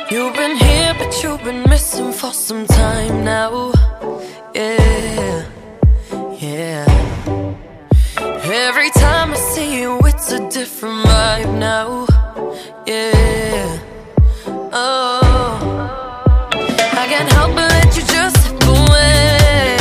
You've been here, but you've been missing for some time now. Yeah, yeah. Every time I see you, it's a different vibe now. Yeah, oh, I can't help but let you just slip away.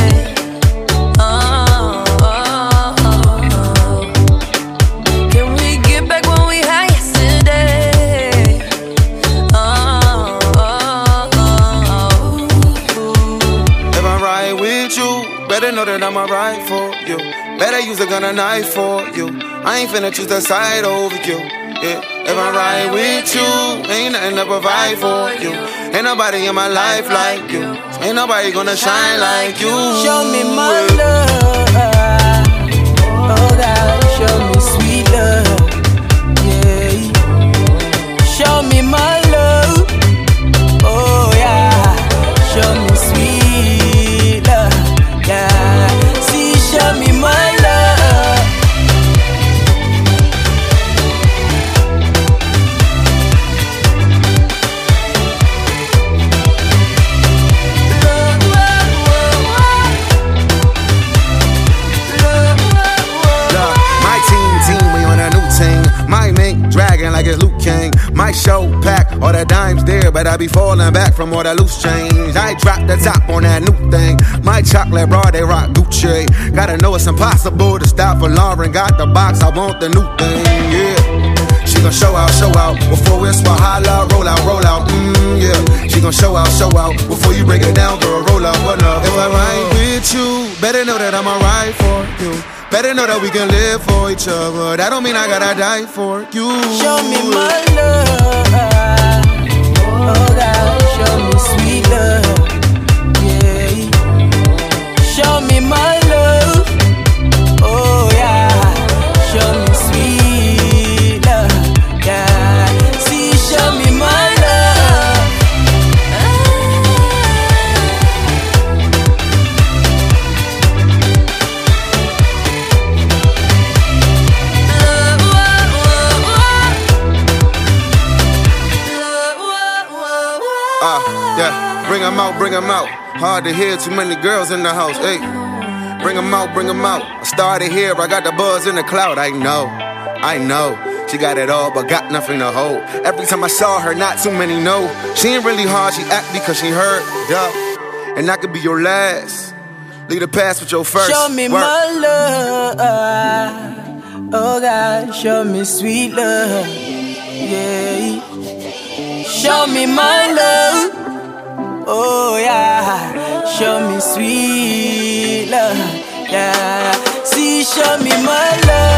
Oh, oh, oh. Can we get back when we had yesterday? Oh, oh, oh, oh. If I ride with you, better know that I'ma ride for you. Better use a gun or knife for you. I ain't finna choose the side over you. Yeah. If I ride with you, ain't nothing to provide for you. Ain't nobody in my life like you. Ain't nobody gonna shine like you. Show me my love. Oh God, show me sweet love. Yeah. Show me my love. Oh yeah. Show me sweet love. Yeah. See, show me my love. Dragging like it's Luke King. My show pack, all the dimes there, but I be falling back from all the loose change. I drop the top on that new thing. My chocolate bra, they rock Gucci. Gotta know it's impossible to stop for Lauren. Got the box, I want the new thing, yeah. She gon' show out before it's Wahala. Roll out, yeah. She gon' show out before you break it down, girl. Roll out, what up? If I ride with you, better know that I'ma ride for you. Better know that we can live for each other. That don't mean I gotta die for you. Show me my love. Oh God, show me sweet love. Yeah. Show me my love. Oh yeah. Show me sweet love. Yeah. See, show me my love. Yeah, bring 'em out. Hard to hear, too many girls in the house. Hey, bring 'em out. I started here, I got the buzz in the cloud. I know. She got it all, but got nothing to hold. Every time I saw her, not too many know. She ain't really hard, she act because she hurt. Yeah, and that could be your last. Leave the past with your first. Show me my love. Oh God, show me sweet love. Yeah. Show me my love. Oh yeah. Show me sweet love. Yeah. See, show me my love.